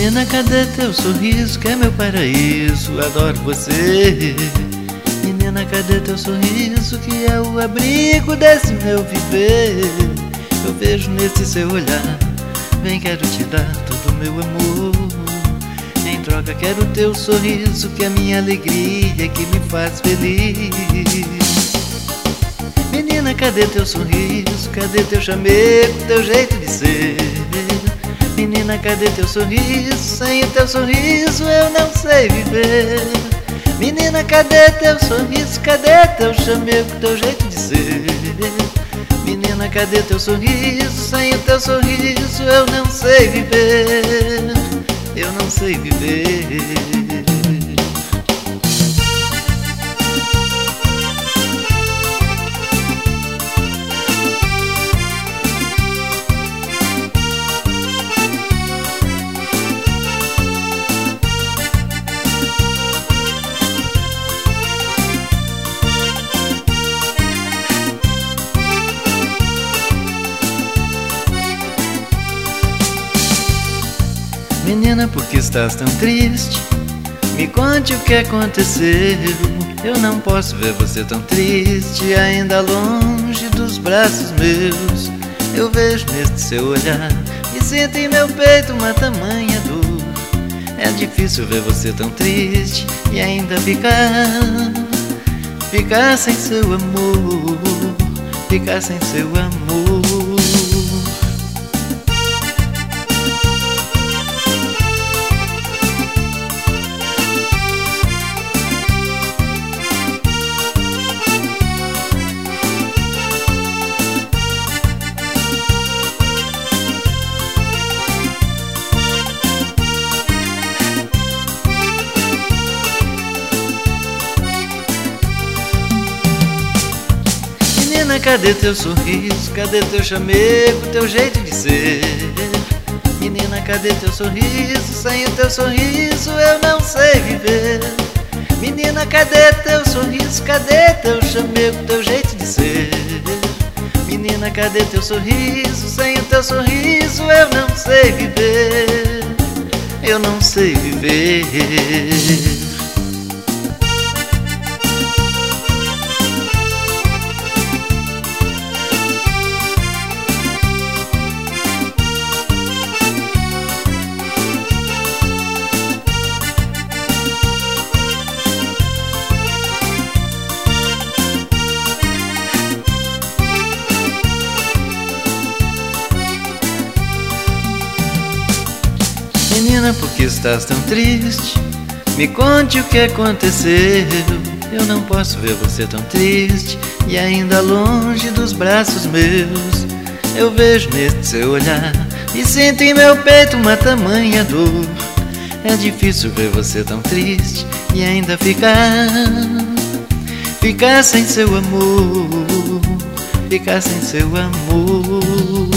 Menina, cadê teu sorriso que é meu paraíso? Adoro você. Menina, cadê teu sorriso que é o abrigo desse meu viver? Eu vejo nesse seu olhar, bem quero te dar todo o meu amor. Em troca quero teu sorriso que é minha alegria, que me faz feliz. Menina, cadê teu sorriso? Cadê teu chamego, teu jeito de ser? Menina, cadê teu sorriso? Sem o teu sorriso eu não sei viver. Menina, cadê teu sorriso? Cadê teu chamego, teu jeito de ser? Menina, cadê teu sorriso? Sem o teu sorriso eu não sei viver. Eu não sei viver. Menina, por que estás tão triste? Me conte o que aconteceu. Eu não posso ver você tão triste, ainda longe dos braços meus. Eu vejo neste seu olhar e sinto em meu peito uma tamanha dor. É difícil ver você tão triste e ainda ficar sem seu amor, ficar sem seu amor. Menina, cadê teu sorriso? Cadê teu chamego, teu jeito de ser? Menina, cadê teu sorriso? Sem o teu sorriso eu não sei viver. Menina, cadê teu sorriso? Cadê teu chamego, teu jeito de ser? Menina, cadê teu sorriso? Sem o teu sorriso eu não sei viver. Eu não sei viver. Menina, por que estás tão triste? Me conte o que aconteceu. Eu não posso ver você tão triste e ainda longe dos braços meus. Eu vejo neste seu olhar e sinto em meu peito uma tamanha dor. É difícil ver você tão triste e ainda ficar sem seu amor, ficar sem seu amor.